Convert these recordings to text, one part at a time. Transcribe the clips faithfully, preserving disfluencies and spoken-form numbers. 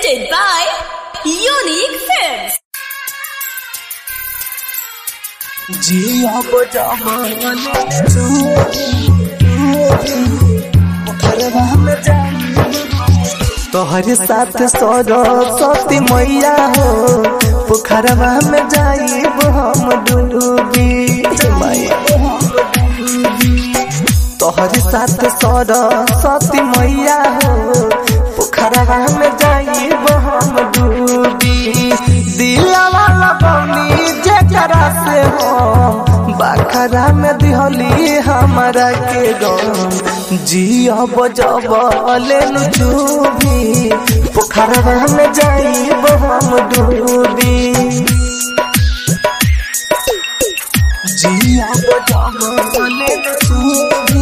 presented by Unique Films. जिया बजाने तोहरे साथ सरस्वती मैया हो पोखरवा में जाइब हम डूबी तोहरे साथ सरस्वती मैया हो पोखरवा में जाइब हम डूबी दिलवा लगौनी जेकरा से हो बाखरा में दिहली हमारा के गम जिया बजब लेनु चूभी पोखरवा में जाइब हम डूबी जिया बजब लेनु चूभी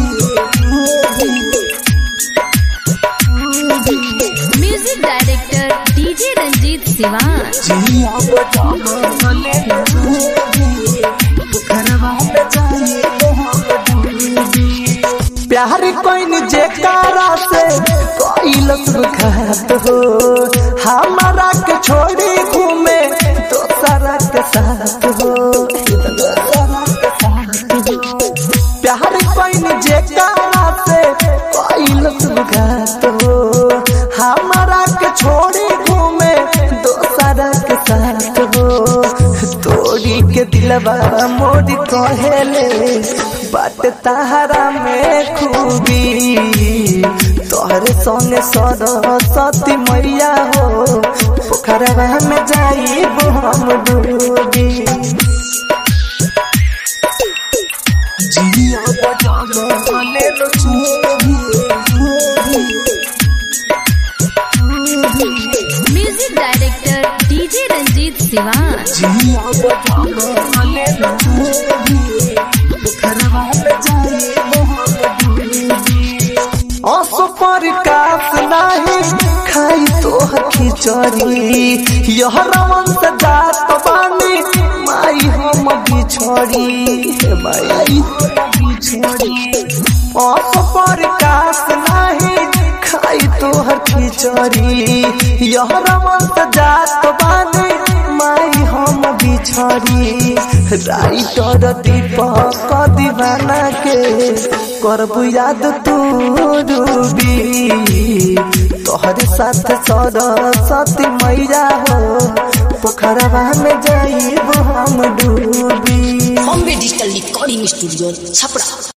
music director DJ Ranjeet Siwan. जिया बजब लेनु चूभी पोखरवा में जाइब हम डूबी प्यार कोई जेकारा से कोई लुभात हो हमारा के छोड़ी घूमे दोसरा के साथ हो प्यार कोई जेकारा से कोई लुभात हो हमारा के छोड़ी घूमे दोसरा के साथ हो तोड़ी के दिलवा मोरी कहेले बात ताहरा में खूबी तोहरे संगे सरस्वती मैया हो पोखरवा में जाइब हम डूबी जिया बजाने लेनु चूभी music director DJ Ranjeet Siwan. जिया बजाने लेनु चूभी पोखरवा में जाइब हम डूबी आंसू पर कास नहीं खाई तो खिचड़ी यह रमन से जात बानी माई हम बिछड़ी माई बिछड़ी आंसू पर कास नहीं खाई तो खिचड़ी यह रमन से जात बानी माई हम बिछड़ी राइटर दीपक दीवाना के करबू याद तू डूबी तोहरे साथ सरस्वती मैया हो पोखरवा में जाइब हम डूबी। Bombay digital recording studio Chhapra.